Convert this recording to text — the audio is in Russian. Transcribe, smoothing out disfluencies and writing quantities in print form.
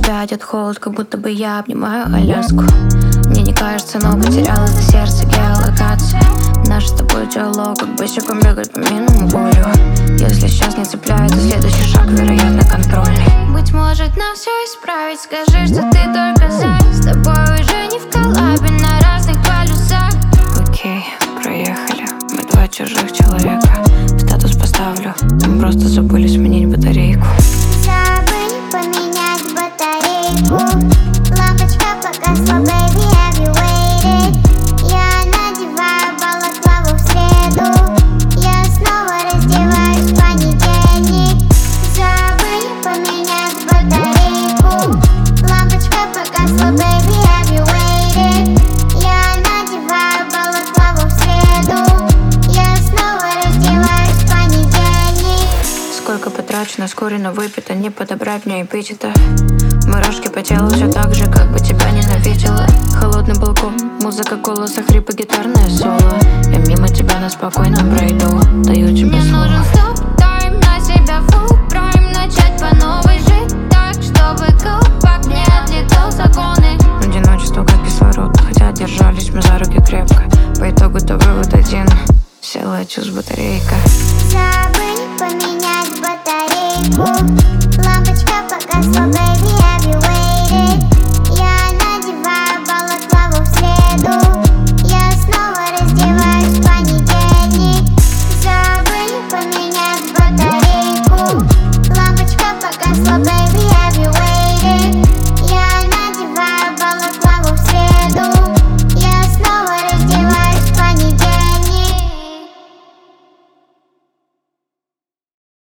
тебя идет холод, как будто бы я обнимаю Аляску. Мне не кажется, но потерял это сердце геолокация. Наш с тобой диалог, как босиком бегать по минному полю. Если сейчас не цепляет, то следующий шаг, вероятно, контрольный. Быть может, нам все исправить, скажи, что ты только за. С тобой уже не в коллабе, на разных полюсах. Окей, проехали, мы два чужих человека. Статус поставлю, мы просто забыли сменить батарейку. Забыли поменять батарейку. Лампочка погасла, baby, have you waited? Я надеваю балаклаву в среду. Я снова раздеваюсь в понедельник. Забыли поменять батарейку. Лампочка погасла, baby, have you waited? Я надеваю балаклаву в среду. Я снова раздеваюсь в понедельник. Сколько потрачу на скорено выпито, не подобрать мне эпитета. Мурашки по телу все так же, как бы тебя ненавидела. Холодный балкон, музыка голоса, хрипы, гитарное соло. Я мимо тебя, но спокойно пройду, даю тебе Мне слово. нужен стоп-тайм, на себя full прайм. Начать по новой жить так, чтобы колпак не отлетал законы. Одиночество как кислород, хотя держались мы за руки крепко. По итогу-то вывод один, села я с батареей.